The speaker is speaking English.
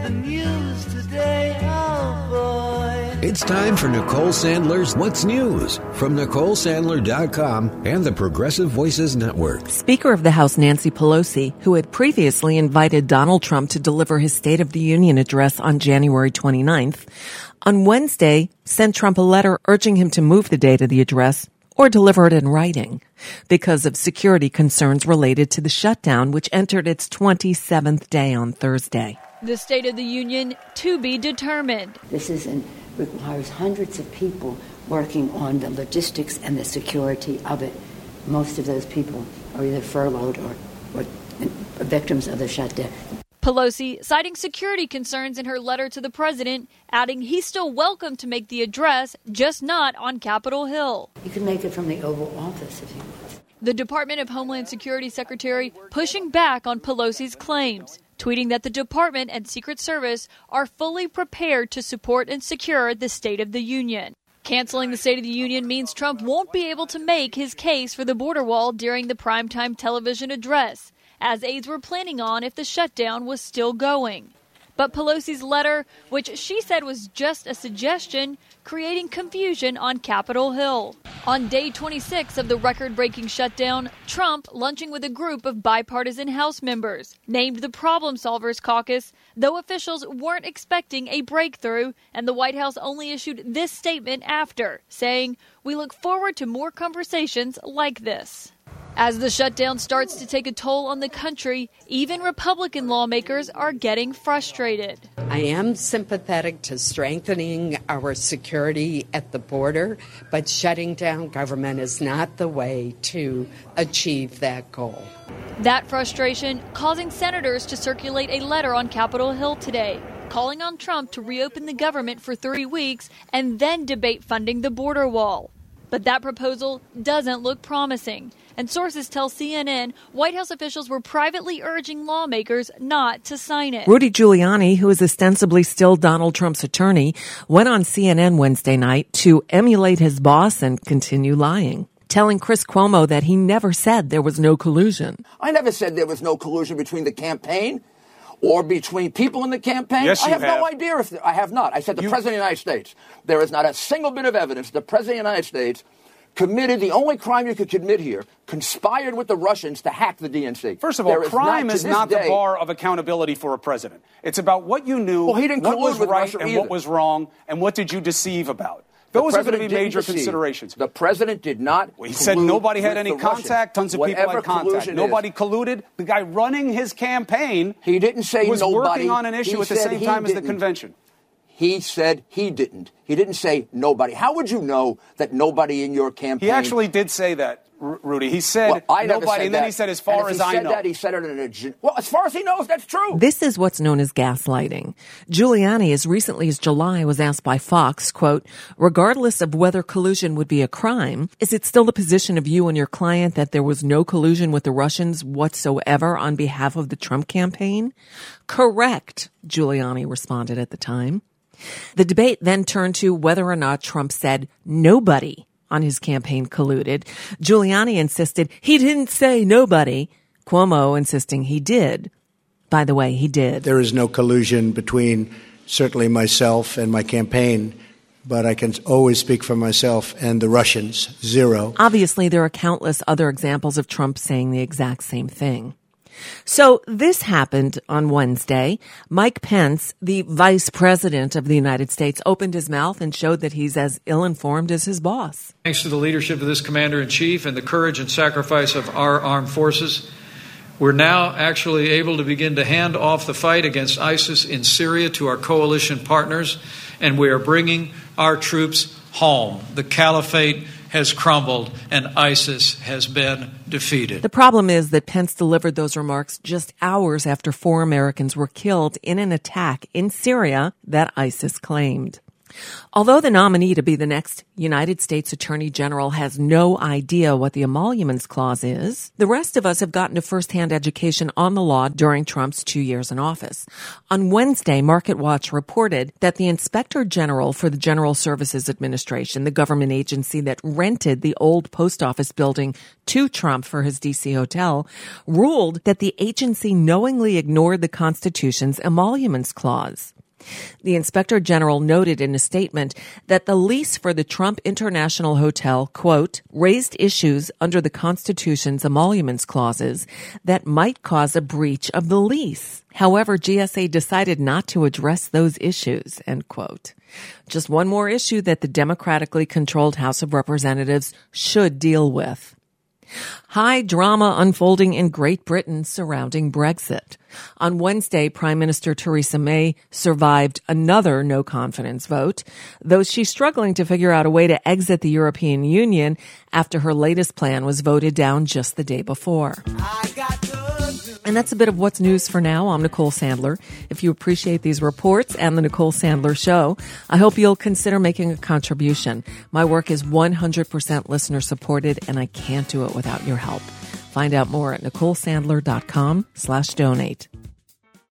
the news today, oh boy. It's time for Nicole Sandler's What's News from NicoleSandler.com and the Progressive Voices Network. Speaker of the House Nancy Pelosi, who had previously invited Donald Trump to deliver his State of the Union address on January 29th, on Wednesday sent Trump a letter urging him to move the date of the address or deliver it in writing because of security concerns related to the shutdown, which entered its 27th day on Thursday. The State of the Union to be determined. This requires hundreds of people working on the logistics and the security of it. Most of those people are either furloughed or victims of the shutdown. Pelosi citing security concerns in her letter to the president, adding he's still welcome to make the address, just not on Capitol Hill. You can make it from the Oval Office if you want. The Department of Homeland Security Secretary pushing back on Pelosi's claims, tweeting that the department and Secret Service are fully prepared to support and secure the State of the Union. Canceling the State of the Union means Trump won't be able to make his case for the border wall during the primetime television address, as aides were planning on if the shutdown was still going. But Pelosi's letter, which she said was just a suggestion, creating confusion on Capitol Hill. On day 26 of the record-breaking shutdown, Trump, lunching with a group of bipartisan House members, named the Problem Solvers Caucus, though officials weren't expecting a breakthrough, and the White House only issued this statement after, saying, "We look forward to more conversations like this." As the shutdown starts to take a toll on the country, even Republican lawmakers are getting frustrated. I am sympathetic to strengthening our security at the border, but shutting down government is not the way to achieve that goal. That frustration causing senators to circulate a letter on Capitol Hill today, calling on Trump to reopen the government for 3 weeks and then debate funding the border wall. But that proposal doesn't look promising. And sources tell CNN White House officials were privately urging lawmakers not to sign it. Rudy Giuliani, who is ostensibly still Donald Trump's attorney, went on CNN Wednesday night to emulate his boss and continue lying, telling Chris Cuomo that he never said there was no collusion. I never said there was no collusion between the campaign or between people in the campaign. Yes, I have no idea if I have not. I said the President of the United States. There is not a single bit of evidence the President of the United States committed the only crime you could commit here, conspired with the Russians to hack the DNC. First of all, crime is not the bar of accountability for a president. It's about what you knew, what was right and what was wrong, and what did you deceive about. Those are going to be major considerations. The president did not. He said nobody had any contact. Tons of people had contact. Nobody colluded. The guy running his campaign he didn't say was nobody. Working on an issue at the same time as the convention. He said he didn't. He didn't say nobody. How would you know that nobody in your campaign? He actually did say that, Rudy. He said nobody, and then he said, as far as I know. He said it in a... Well, as far as he knows, that's true. This is what's known as gaslighting. Giuliani, as recently as July, was asked by Fox, quote, regardless of whether collusion would be a crime, is it still the position of you and your client that there was no collusion with the Russians whatsoever on behalf of the Trump campaign? Correct, Giuliani responded at the time. The debate then turned to whether or not Trump said nobody on his campaign colluded. Giuliani insisted he didn't say nobody. Cuomo insisting he did. By the way, he did. There is no collusion between certainly myself and my campaign, but I can always speak for myself and the Russians. Zero. Obviously, there are countless other examples of Trump saying the exact same thing. So this happened on Wednesday. Mike Pence, the vice president of the United States, opened his mouth and showed that he's as ill-informed as his boss. Thanks to the leadership of this commander-in-chief and the courage and sacrifice of our armed forces, we're now actually able to begin to hand off the fight against ISIS in Syria to our coalition partners, and we are bringing our troops home. The caliphate has crumbled and ISIS has been defeated. The problem is that Pence delivered those remarks just hours after 4 Americans were killed in an attack in Syria that ISIS claimed. Although the nominee to be the next United States Attorney General has no idea what the emoluments clause is, the rest of us have gotten a first-hand education on the law during Trump's 2 years in office. On Wednesday, MarketWatch reported that the Inspector General for the General Services Administration, the government agency that rented the old post office building to Trump for his D.C. hotel, ruled that the agency knowingly ignored the Constitution's emoluments clause. The Inspector General noted in a statement that the lease for the Trump International Hotel, quote, raised issues under the Constitution's emoluments clauses that might cause a breach of the lease. However, GSA decided not to address those issues, end quote. Just one more issue that the democratically controlled House of Representatives should deal with. High drama unfolding in Great Britain surrounding Brexit. On Wednesday, Prime Minister Theresa May survived another no-confidence vote, though she's struggling to figure out a way to exit the European Union after her latest plan was voted down just the day before. And that's a bit of what's news for now. I'm Nicole Sandler. If you appreciate these reports and the Nicole Sandler Show, I hope you'll consider making a contribution. My work is 100% listener supported, and I can't do it without your help. Find out more at NicoleSandler.com/donate.